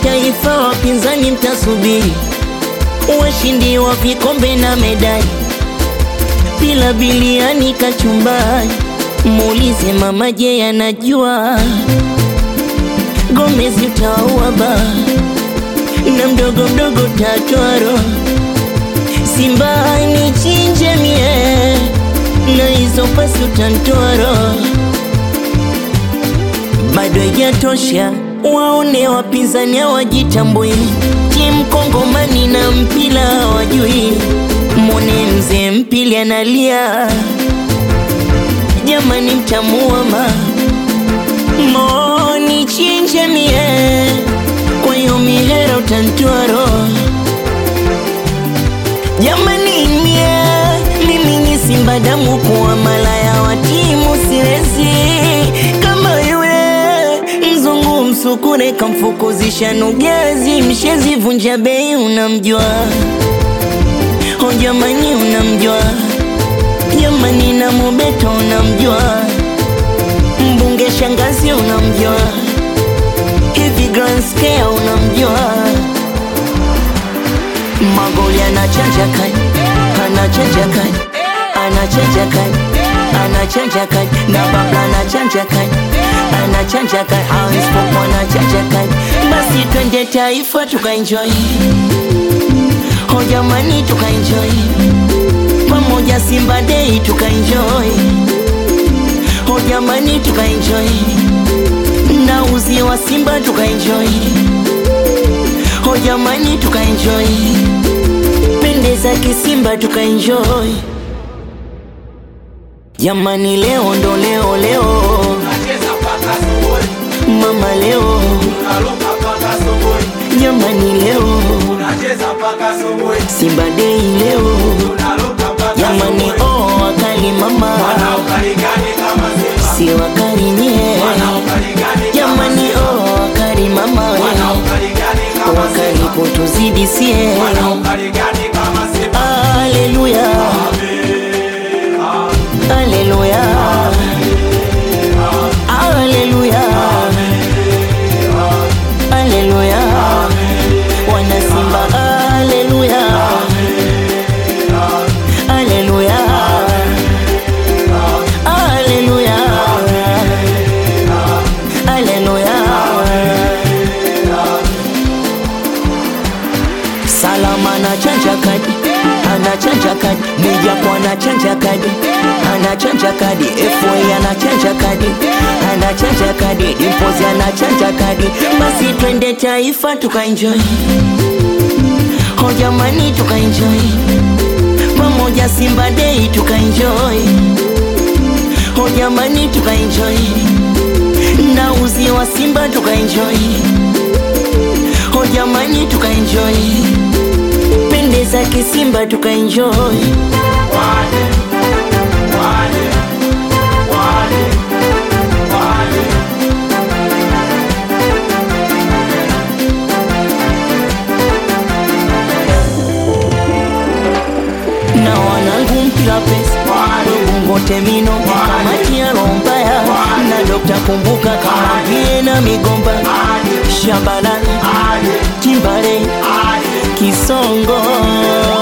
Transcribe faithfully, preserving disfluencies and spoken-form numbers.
taifa wapinzani mtasubiri, washindi wa vikombe na medali, bila biliani kachumbari. Muulize mama je anajua, Gomez utaua ba, na mdogo mdogo tatuaro. Simba ni chinje mie, na hizo pasi utantoaro. Bado haijatosha, waone wapinzani hawajitambui, timu Kongomani na mpila hawajui. Mwone mzee mpili analia, jamani mtamuama. Moni chinje mie, kwa hiyo mihera utantuaro. Jamani mie, mimi ni Simba damu, kuwa malaya wa timu siwezi. Kama yule mzungu msukure kamfukuzisha Nugezi, mshezi vunja bei unamjua. Oh jamani unamjua, jamani na Mobeto unamjua, mbunge shangazi unamjua, hivi Grand Scale unamjua. Magoli anachanja kani, anachanja kani, anachanja kani, anachanja kani, na Babla anachanja kani, anachanja kani, Hans Popo anachanja kani. Basi twende taifa tukaenjoy, oh jamani tukaenjoy, pamoja Simba Day tukaenjoy, oh jamani tukaenjoy, na uzi wa Simba tukaenjoy, oh jamani tukaenjoy, pendeza kisimba tukaenjoy. Jamani leo ndo leo leo, mama leo, jamani leo, Simba Day leo, jamani oh wakali mama, si wakali nye, jamani oh wakali mama, wakali kutuzidi sie. Haleluya, haleluya, haleluya, haleluya, wana Simba haleluya, haleluya, haleluya, haleluya. Salama anachanja kadi, anachanja kadi, Mwijaku anachanja kadi, anachanja kadi, F A anachanja kadi, anachanja kadi, Dimpozi anachanja kadi. Basi twende taifa tukaenjoy, oh jamani tukaenjoy, pamoja Simba Day tukaenjoy, oh jamani tukaenjoy, na uzi wa Simba tukaenjoy, oh jamani tukaenjoy, pendeza kisimba tukaenjoy. Wale, wale, wale, wale. Na wanangu mpila pesa, Ngote Mino, kamati ya Rombaya, na Dokta Kumbuka kama vie na Migomba, Shabalala, Timbale, Kisongo.